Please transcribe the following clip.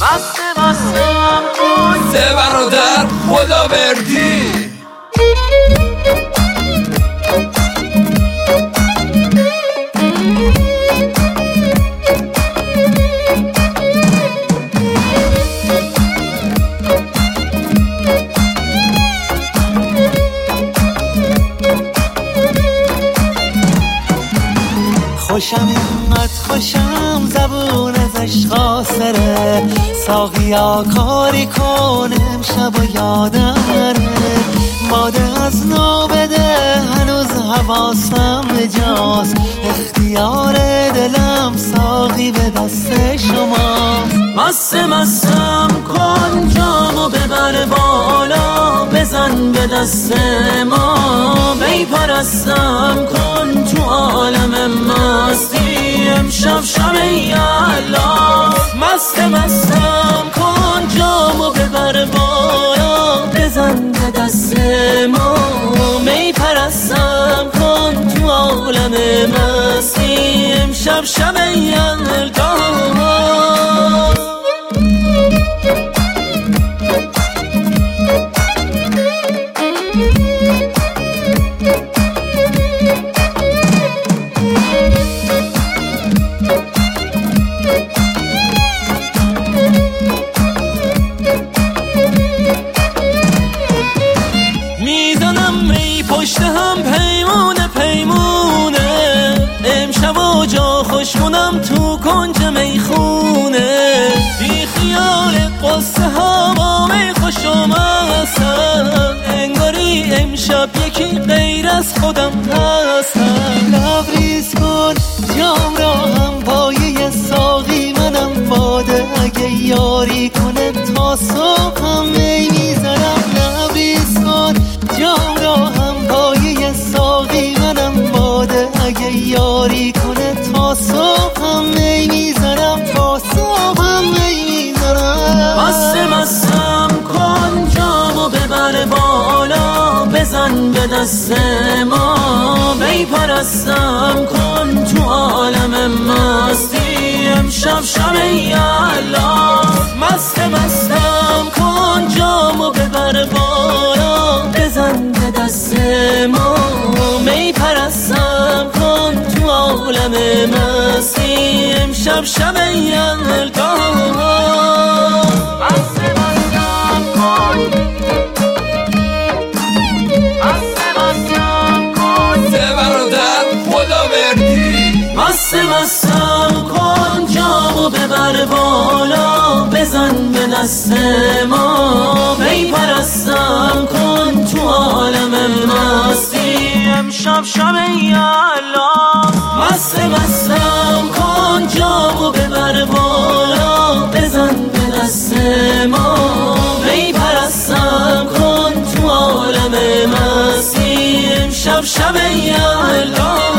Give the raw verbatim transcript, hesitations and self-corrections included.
مست مستم کن سه برادر خداوردی. خوشم اینقدر خوشم زبون ازش خاسره، ساقیا کاری کنه امشب و یادم نره، باده از نو بده هنوز حواسم جاست، اختیار دلم ساقی به دست شما. مست مستم کن جامو ببر بالا، بزن به دست ما می پرستم کن تو عالم مستی، امشب شب یلا. مست مستم کن جامو ببر بالا، بزن به دست ما می پرستم کن تو عالم مستی، امشب شب یلا. میزنم می پشت هم پیمونه پیمونه، امشب و جا خوشمونم تو کنج میخونه، بی خیال قصه ها با می خوش آمدم، انگاری امشب یکی غیر از خودم هستم. لبریز کن جام را هم پایه ساقی منم، باده اگه یاری کنه تا صبح هم می میزنم. لبریز کن جام را هم پایه ساقی منم، باده اگه یاری کنه تا صبح هم می میزنم، تا صبح هم می میزنم. مست مستم کن جامو ببر بالا، بزن به دست ما می پرستم کن تو عالم مستی، امشب شب یلا. مست مستم کن جامو ببر بالا، بزن به دست ما می پرستم کن تو عالم مستی، امشب شب یلا. مست مستم کن مست مستم کن سه برادر خداوردی. مست مستم کن جامو ببر بالا، بزن به دست ما می پرستم کن تو عالم مستی، امشب شب یلا. مست مستم کن جامو ببر بالا، بزن به دست ما می پرستم کن تو عالم مستی، امشب شب یلا.